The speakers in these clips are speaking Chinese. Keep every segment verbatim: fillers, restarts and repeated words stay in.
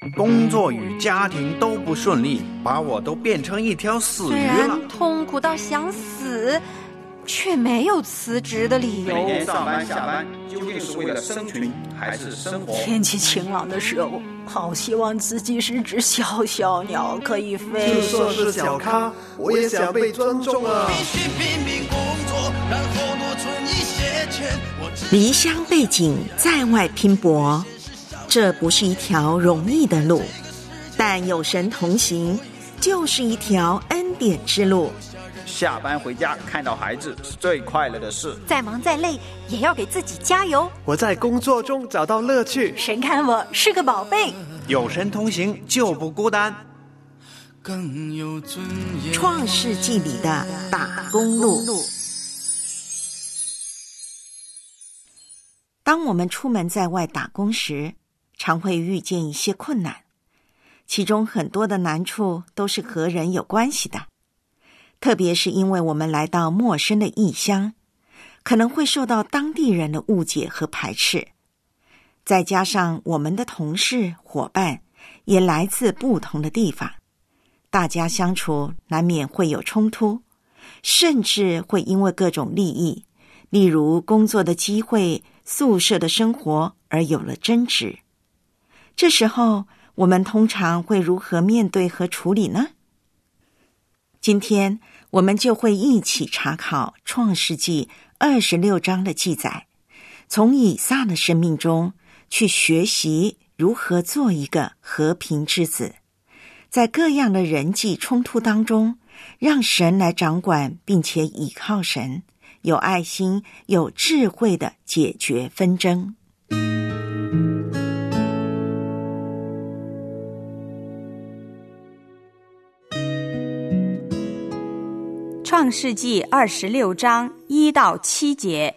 工作与家庭都不顺利，把我都变成一条死鱼了。 虽然痛苦到想死，却没有辞职的理由。 每天上班下班，究竟是为了生存还是生活？ 天气晴朗的时候，好希望自己是只小小鸟，可以飞。 就算是小咖，我也想被尊重啊！ 必须拼命工作，然后多存一些钱。 离乡背井，在外拼搏，这不是一条容易的路，但有神同行，就是一条恩典之路。 下班回家看到孩子是最快乐的事， 再忙再累也要给自己加油。 我在工作中找到乐趣， 神看我是个宝贝。 有神同行就不孤单。 更有尊严。 创世纪里的打工路。当我们出门在外打工时，常会遇见一些困难，其中很多的难处都是和人有关系的。特别是因为我们来到陌生的异乡，可能会受到当地人的误解和排斥，再加上我们的同事伙伴也来自不同的地方，大家相处难免会有冲突，甚至会因为各种利益，例如工作的机会、宿舍的生活而有了争执。这时候我们通常会如何面对和处理呢？今天我们就会一起查考创世纪二十六章的记载，从以撒的生命中去学习如何做一个和平之子，在各样的人际冲突当中，让神来掌管，并且倚靠神，有爱心、有智慧的解决纷争。 创世纪二十六章一到七节。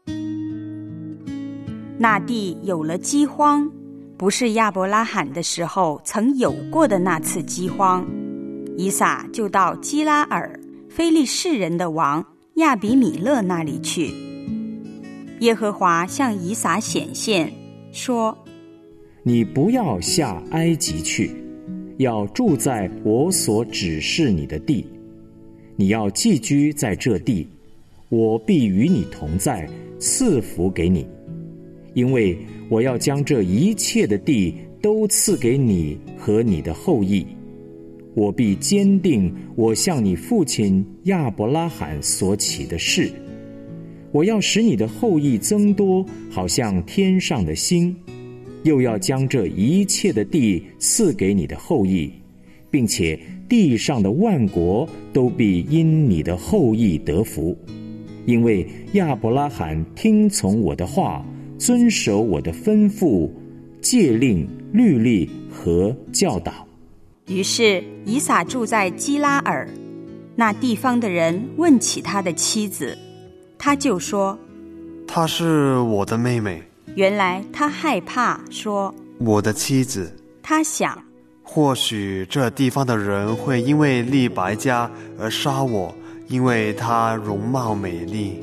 那地有了饥荒，不是亚伯拉罕的时候曾有过的那次饥荒。以撒就到基拉尔非利士人的王亚比米勒那里去。耶和华向以撒显现，说： 你不要下埃及去，要住在我所指示你的地。你要寄居在这地，我必与你同在，赐福给你。因为我要将这一切的地都赐给你和你的后裔。我必坚定我向你父亲亚伯拉罕所起的誓。我要使你的后裔增多，好像天上的星，又要将这一切的地赐给你的后裔，并且地上的万国都必因你的后裔得福，因为亚伯拉罕听从我的话，遵守我的吩咐、诫令、律例和教导。 于是以撒住在基拉尔，那地方的人问起他的妻子，他就说： 她是我的妹妹。 原来他害怕，说： 我的妻子。 他想， 或许这地方的人会因为利百加而杀我，因为她容貌美丽。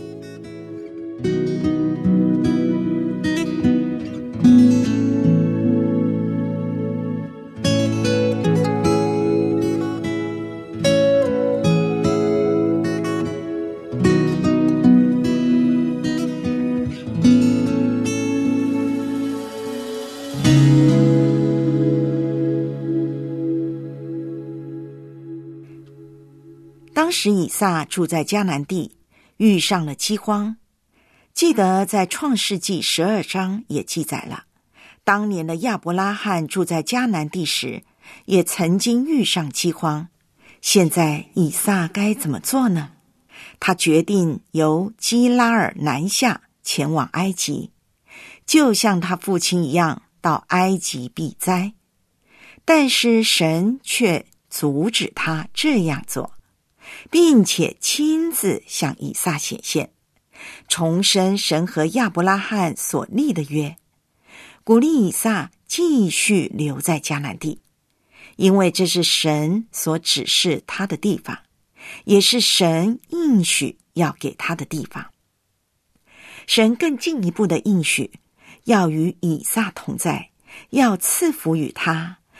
当时以撒住在迦南地，遇上了饥荒。记得在创世纪十二章也记载了，当年的亚伯拉罕住在迦南地时，也曾经遇上饥荒。现在以撒该怎么做呢？他决定由基拉尔南下，前往埃及，就像他父亲一样到埃及避灾。但是神却阻止他这样做，并且亲自向以撒显现，重申神和亚伯拉罕所立的约，鼓励以撒继续留在迦南地，因为这是神所指示他的地方，也是神应许要给他的地方。神更进一步的应许，要与以撒同在，要赐福于他，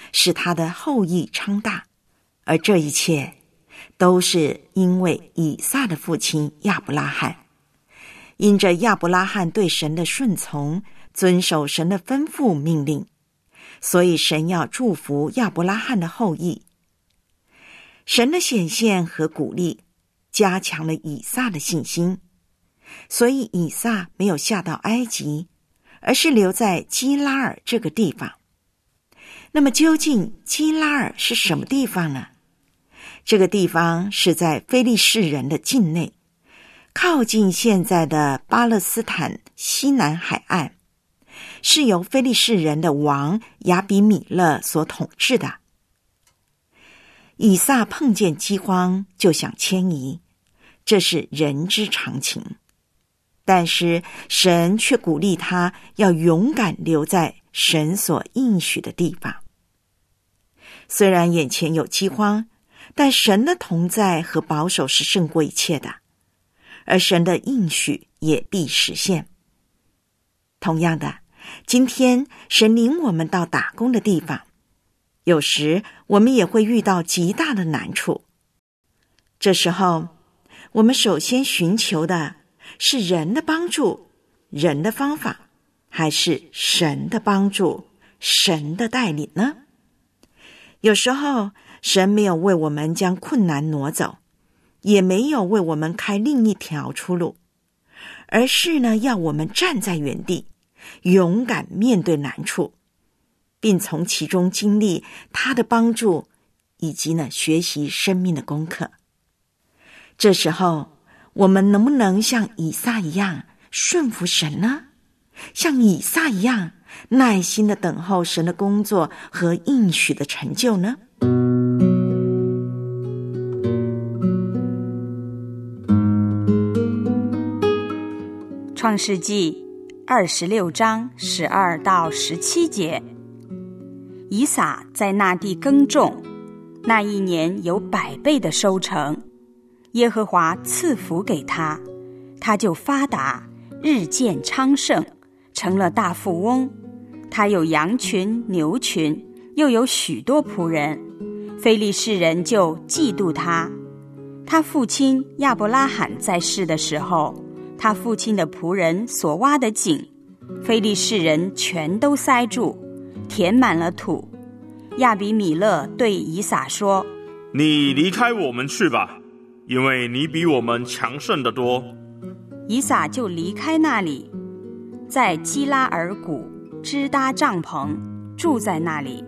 使他的后裔昌大，而这一切都是因为以撒的父亲亚伯拉罕。因着亚伯拉罕对神的顺从，遵守神的吩咐命令，所以神要祝福亚伯拉罕的后裔。神的显现和鼓励加强了以撒的信心，所以以撒没有下到埃及，而是留在基拉尔这个地方。那么究竟基拉尔是什么地方呢？这个地方是在非利士人的境内，靠近现在的巴勒斯坦西南海岸，是由非利士人的王亚比米勒所统治的。以撒碰见饥荒就想迁移，这是人之常情，但是神却鼓励他要勇敢留在神所应许的地方。虽然眼前有饥荒，但神的同在和保守是胜过一切的，而神的应许也必实现。同样的，今天神领我们到打工的地方，有时我们也会遇到极大的难处。这时候，我们首先寻求的是人的帮助、人的方法，还是神的帮助、神的带领呢？有时候，神没有为我们将困难挪走，也没有为我们开另一条出路，而是呢，要我们站在原地，勇敢面对难处，并从其中经历他的帮助，以及呢，学习生命的功课。这时候，我们能不能像以撒一样顺服神呢？像以撒一样耐心的等候神的工作和应许的成就呢？ 创世纪二十六章十二到十七节，以撒在那地耕种，那一年有百倍的收成，耶和华赐福给他，他就发达，日渐昌盛，成了大富翁。他有羊群牛群，又有许多仆人，非利士人就嫉妒他。他父亲亚伯拉罕在世的时候，他父亲的仆人所挖的井，非利士人全都塞住，填满了土。亚比米勒对以撒说： 你离开我们去吧，因为你比我们强盛得多。 以撒就离开那里，在基拉尔谷支搭帐篷，住在那里。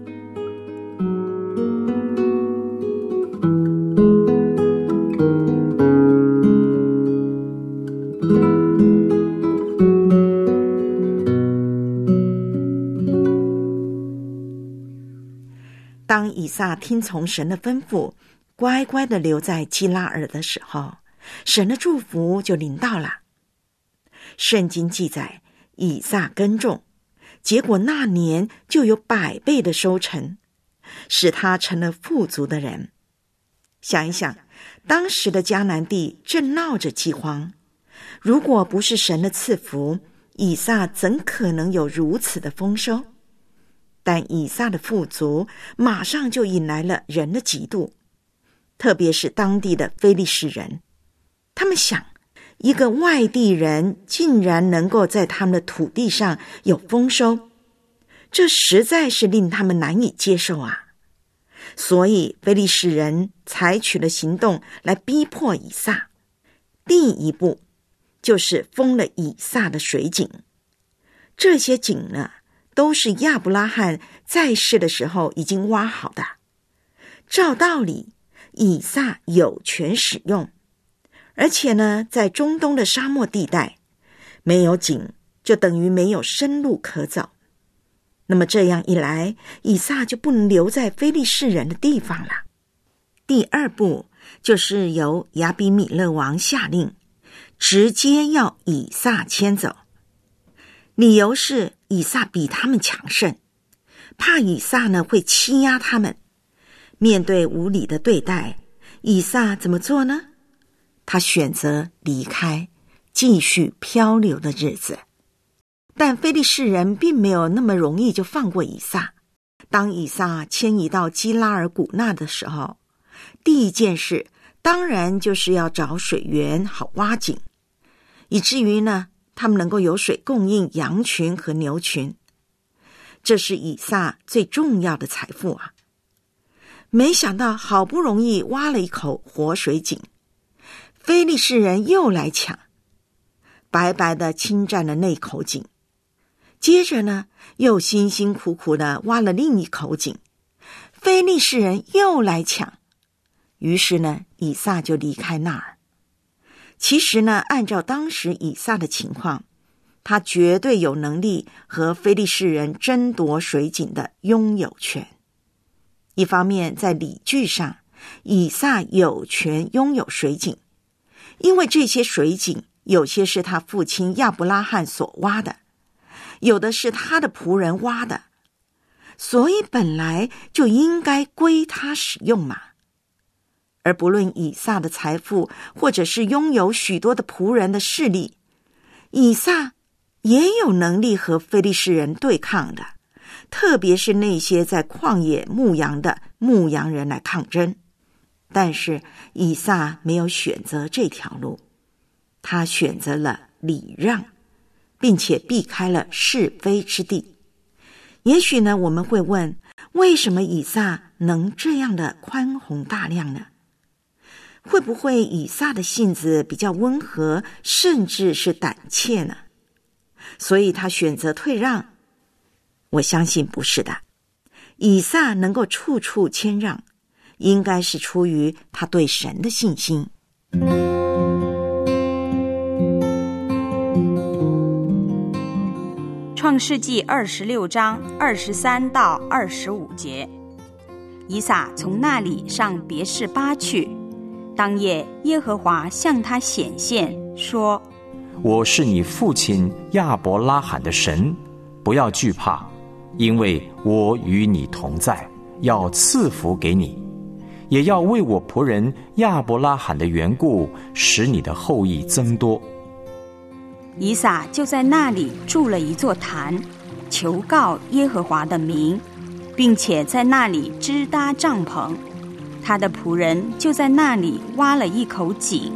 当以撒听从神的吩咐，乖乖的留在基拉尔的时候，神的祝福就临到了。圣经记载，以撒耕种，结果那年就有百倍的收成，使他成了富足的人。想一想，当时的迦南地正闹着饥荒，如果不是神的赐福，以撒怎可能有如此的丰收？但以撒的富足马上就引来了人的嫉妒，特别是当地的非利士人。他们想，一个外地人竟然能够在他们的土地上有丰收，这实在是令他们难以接受啊！所以非利士人采取了行动来逼迫以撒。第一步就是封了以撒的水井。这些井呢，都是亚伯拉罕在世的时候已经挖好的，照道理以撒有权使用，而且呢，在中东的沙漠地带，没有井就等于没有生路可走。那么这样一来，以撒就不能留在非利士人的地方了。第二步就是由亚比米勒王下令，直接要以撒迁走。理由是以撒比他们强盛，怕以撒呢会欺压他们。面对无理的对待，以撒怎么做呢？他选择离开，继续漂流的日子。但非利士人并没有那么容易就放过以撒， 当以撒迁移到基拉尔古纳的时候，第一件事当然就是要找水源好挖井，以至于呢，他们能够有水供应羊群和牛群。这是以撒最重要的财富啊！没想到好不容易挖了一口活水井，非利士人又来抢，白白的侵占了那口井。接着呢，又辛辛苦苦的挖了另一口井，非利士人又来抢。于是呢，以撒就离开那儿。其实呢，按照当时以撒的情况，他绝对有能力和非利士人争夺水井的拥有权。一方面，在理据上，以撒有权拥有水井，因为这些水井有些是他父亲亚伯拉罕所挖的，有的是他的仆人挖的，所以本来就应该归他使用嘛。而不论以撒的财富，或者是拥有许多的仆人的势力，以撒也有能力和非利士人对抗的，特别是那些在旷野牧羊的牧羊人来抗争。但是以撒没有选择这条路，他选择了礼让，并且避开了是非之地。也许呢，我们会问，为什么以撒能这样的宽宏大量呢？会不会以撒的性子比较温和，甚至是胆怯呢？所以他选择退让？我相信不是的。以撒能够处处谦让，应该是出于他对神的信心。 创世纪二十六章二十三到二十五节，以撒从那里上别是巴去。当夜，耶和华向他显现，说： 我是你父亲亚伯拉罕的神，不要惧怕，因为我与你同在，要赐福给你，也要为我仆人亚伯拉罕的缘故，使你的后裔增多。 以撒就在那里筑了一座坛，求告耶和华的名，并且在那里支搭帐篷。他的仆人就在那里挖了一口井。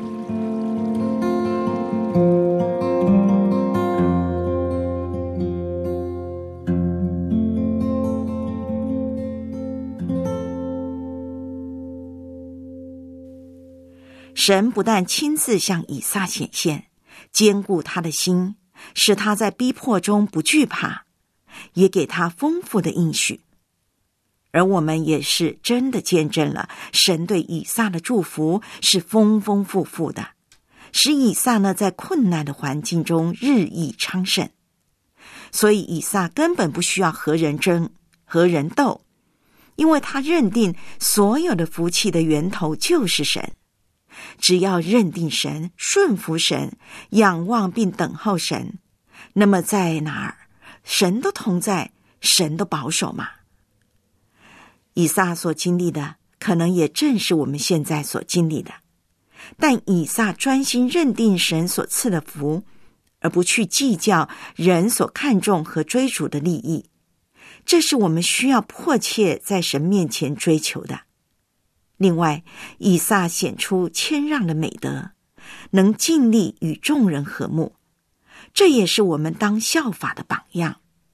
神不但亲自向以撒显现，坚固他的心，使他在逼迫中不惧怕，也给他丰富的应许。而我们也是真的见证了神对以撒的祝福是丰丰富富的，使以撒呢在困难的环境中日益昌盛。所以以撒根本不需要和人争，和人斗，因为他认定所有的福气的源头就是神。只要认定神，顺服神，仰望并等候神，那么在哪儿神都同在，神都保守嘛。以撒所经历的可能也正是我们现在所经历的，但以撒专心认定神所赐的福，而不去计较人所看重和追逐的利益，这是我们需要迫切在神面前追求的。另外，以撒显出谦让的美德，能尽力与众人和睦，这也是我们当效法的榜样。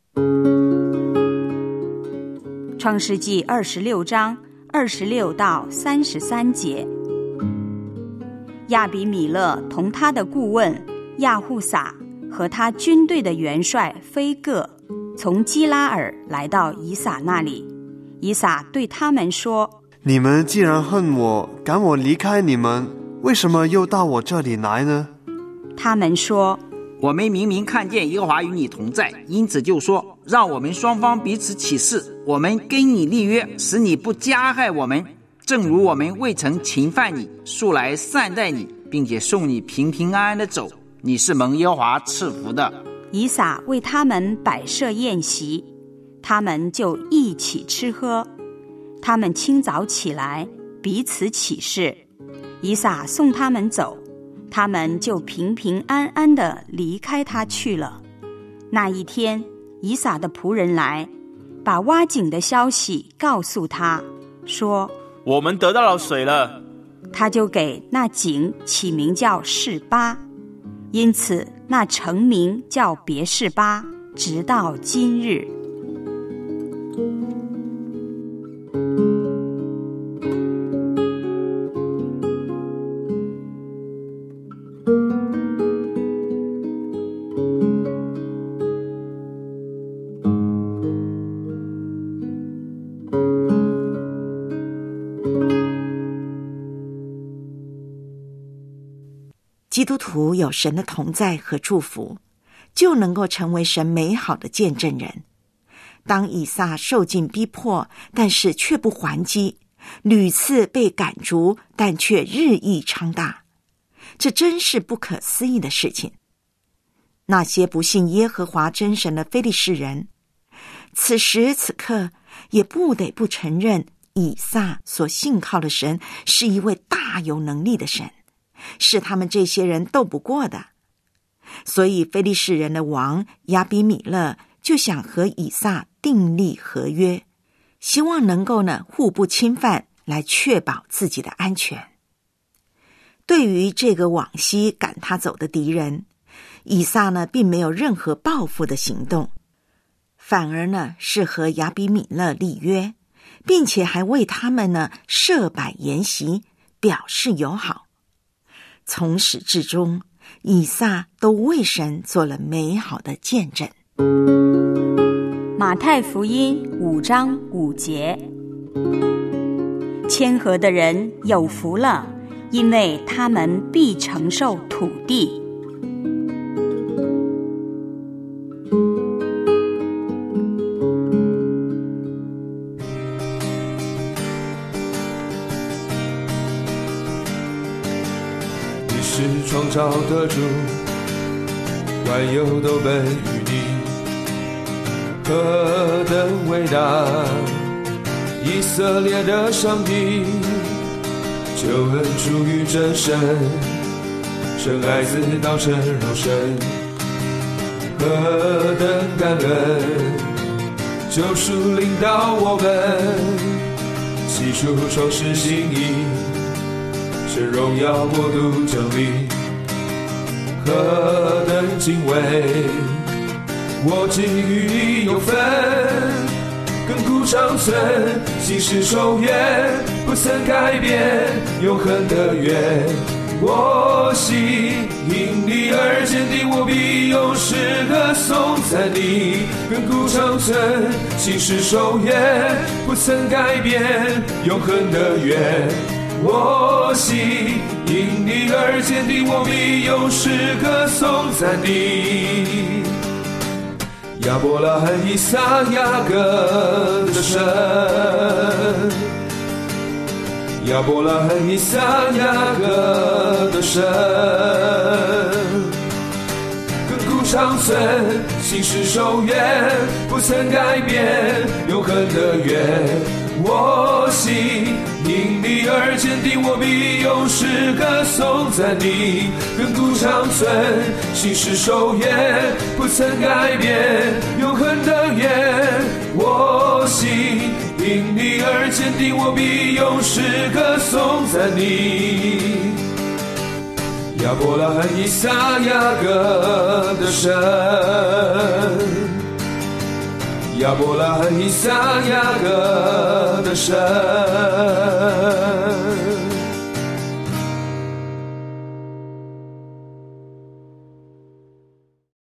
创世纪二十六章二十六到三十三节，亚比米勒同他的顾问亚户撒和他军队的元帅非各从基拉尔来到以撒那里。以撒对他们说： 你们既然恨我，赶我离开你们，为什么又到我这里来呢？ 他们说： 我们明明看见耶和华与你同在，因此就说，让我们双方彼此起誓，我们跟你立约，使你不加害我们，正如我们未曾侵犯你，素来善待你，并且送你平平安安的走，你是蒙耶和华赐福的。 以撒为他们摆设宴席，他们就一起吃喝。他们清早起来，彼此起誓，以撒送他们走，他们就平平安安地离开他去了。那一天，以撒的仆人来， 把挖井的消息告诉他，说我们得到了水了。 他就给那井起名叫示巴，因此那城名叫别示巴，直到今日。 基督徒有神的同在和祝福，就能够成为神美好的见证人。当以撒受尽逼迫，但是却不还击，屡次被赶逐，但却日益昌大，这真是不可思议的事情。那些不信耶和华真神的非利士人，此时此刻也不得不承认以撒所信靠的神是一位大有能力的神，是他们这些人斗不过的。所以非利士人的王亚比米勒就想和以撒订立合约，希望能够呢互不侵犯，来确保自己的安全。对于这个往西赶他走的敌人，以撒呢并没有任何报复的行动，反而呢是和亚比米勒立约，并且还为他们呢设摆筵席，表示友好。从始至终，以撒都为神做了美好的见证。 马太福音五章五节，谦和的人有福了，因为他们必承受土地。 是创造的主，万有都本于你，何等伟大！以色列的上帝，救恩出于真神，生爱子道成肉身，何等感恩！救赎领导我们，起初创世心意。神荣耀国度降临，何等敬畏！我今与你有份，亘古长存，心事守约，不曾改变，永恒的约。我心因你而坚定，我必永世歌颂赞你。亘古长存，心事守约，不曾改变，永恒的约。我心因你而坚定，我必永世歌颂赞你。亚伯拉罕、以撒、雅各的神，亚伯拉罕、以撒、雅各的神，亘古长存，心事守约，不曾改变，永恒的约。我心因你而坚定，我必永世歌颂赞你。亘古长存，心事守约，不曾改变，永恒的约。我心因你而坚定，我必永世歌颂赞你。亚伯拉罕、以撒、雅各的神，亚伯拉罕、以撒、雅各的神。